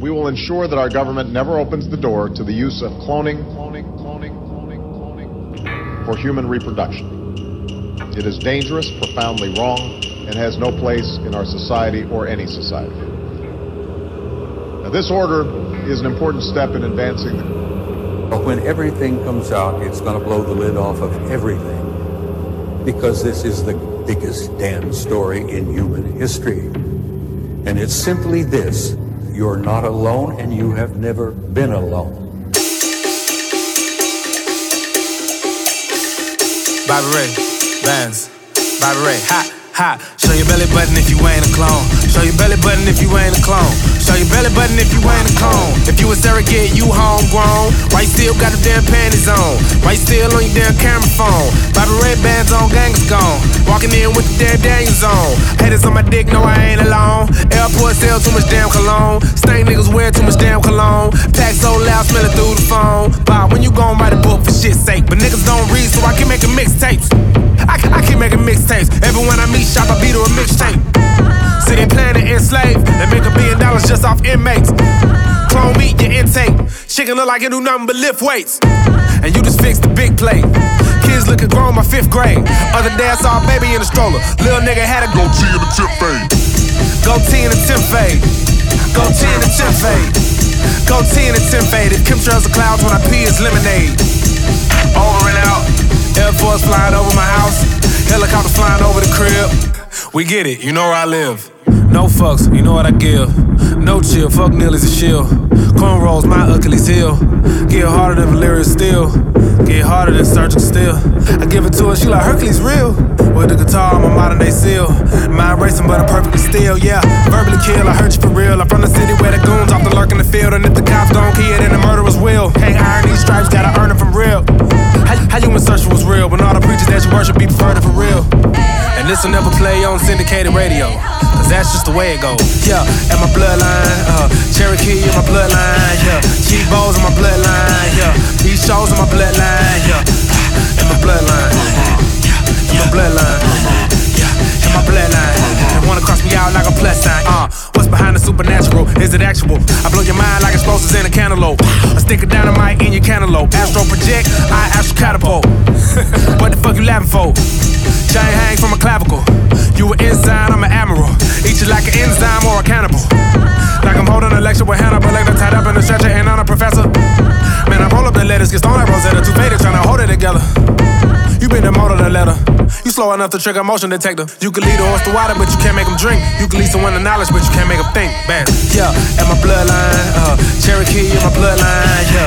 we will ensure that our government never opens the door to the use of cloning for human reproduction. It is dangerous, profoundly wrong, and has no place in our society or any society. Now, this order is an important step in advancing the... But when everything comes out, it's going to blow the lid off of everything, because this is the biggest damn story in human history. And it's simply this: you're not alone, and you have never been alone. Bobby Ray, Vans, Bobby Ray, hot, hot. Show your belly button if you ain't a clone. Show your belly button if you ain't a clone. Show your belly button if you ain't a clone. If you a surrogate, you homegrown. Why you still got the damn panties on? Why you still on your damn camera phone? Bobby Ray bands on, gang's gone. Walking in with the damn Daniels on. Haters on my dick, no I ain't alone. Airport sell too much damn cologne. Stank niggas wear too much damn cologne. Pack so loud, smell it through the phone. Bob, when you gon' write a book for shit's sake? But niggas don't read, so I keep making mixtapes. I keep making mixtapes. Everyone I meet shop, I beat her a mixtape. City planning enslaved. They make $1 billion just off inmates. Clone meat, your intake. Chicken look like it do nothing but lift weights. And you just fixed the big plate. Kids looking grown, my 5th grade. Other day I saw a baby in a stroller. Little nigga had a goatee and a tip fade. Goatee and a tip fade. Goatee and a tip fade. Goatee and a tip fade. If chemtrails are clouds when I pee is lemonade. Over and out. Air Force flying over my house. Helicopter flying over the crib. We get it, you know where I live. No fucks, you know what I give. No chill, fuck Neely's a shield. Cornrows, my Achilles heel. Get harder than Valerius Steel. Get harder than surgical steel. I give it to her, she like Hercules real. With the guitar, I'm a modern day seal. Mind racing, but I'm perfectly still, yeah. Verbally kill, I hurt you for real. I'm from the city where the goons often lurk in the field. And if the cops don't key it, then the murderers will. Can't iron these stripes, gotta earn it from real. How you in search for what's real when all the preachers that you worship be perverted for real? And this'll never play on syndicated radio, cause that's just the way it goes. Yeah, and my bloodline, Cherokee in my bloodline, yeah. Cheap Bowls in my bloodline, yeah. These shows in my bloodline, yeah. In my bloodline, yeah. In my bloodline, yeah. In my bloodline. They wanna cross me out like a plus sign. What's behind the supernatural? Is it actual? I blow your mind like explosives in a cantaloupe. I stick a dynamite in your cantaloupe. Astro project, I astro catapult. What the fuck you laughing for? Chain hang from a clavicle. You an ensign, I'm an admiral. Eat you like an enzyme or a cannibal. Like I'm holding a lecture with Hannibal Lecter tied up in a stretcher and I'm a professor. Man, I roll up the letters, get stoned like Rosetta. Too faded trying to hold it together. You been the motor, the letter. You slow enough to trigger a motion detector. You can lead a horse to water, but you can't make him drink. You can lead someone to knowledge, but you can't make him think. Bam, yeah, and my bloodline, Cherokee in my bloodline, yeah.